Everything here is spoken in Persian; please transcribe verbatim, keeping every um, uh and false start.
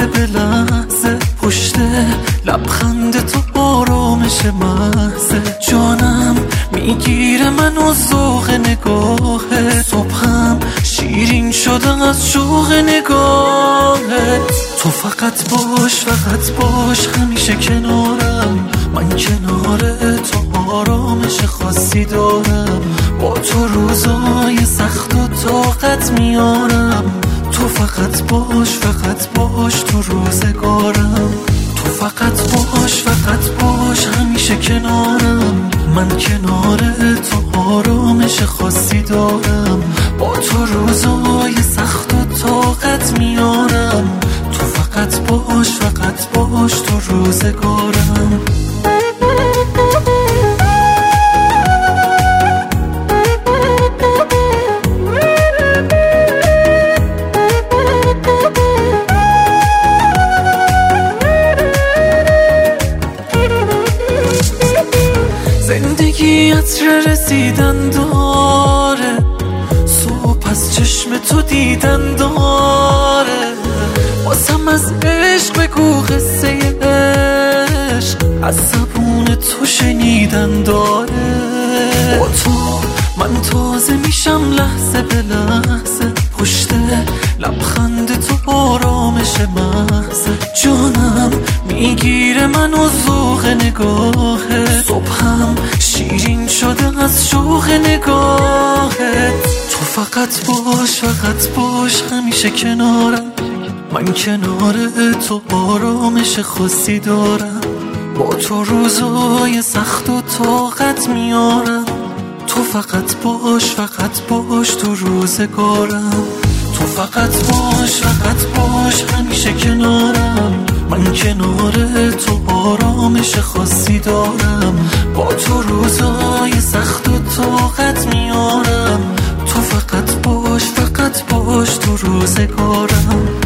لحظه به لحظه، پشت لبخند تو آرامش محضه. جانم میگیره منو ذوق نگاهه، صبحم شیرین شده از شوق نگاهه. تو فقط باش فقط باش همیشه کنارم، من کنار تو آرامش خاصی دارم. با تو روزای سخت و طاقت میارم. تو فقط باش فقط باش تو روزگارم. تو فقط باش فقط باش همیشه کنارم، من کنار تو آرامش خاصی دارم. با تو روزای سخت و طاقت میارم. تو فقط باش فقط باش تو روزگارم. زندگی عطر رسیدن داره، صبح از چشم تو دیدن داره. واسم از عشق بگو قصه عشق، از زبون تو شنیدن داره. با تو من تازه میشم لحظه به لحظه، پشت لبخند تو آرامش محضه. جانم میگیره منو ذوق نگاهه، صبحم شیرین شده از شوق نگاهه. تو فقط باش فقط باش همیشه کنارم، من کنار تو آرامش خاصی دارم. با تو روزای سخت و طاقت میارم. تو فقط باش فقط باش تو روزگارم. تو فقط باش فقط باش همیشه کنارم، من کنار تو آرامش خاصی دارم. با تو روزای سخت و طاقت میارم. تو فقط باش فقط باش تو روزگارم.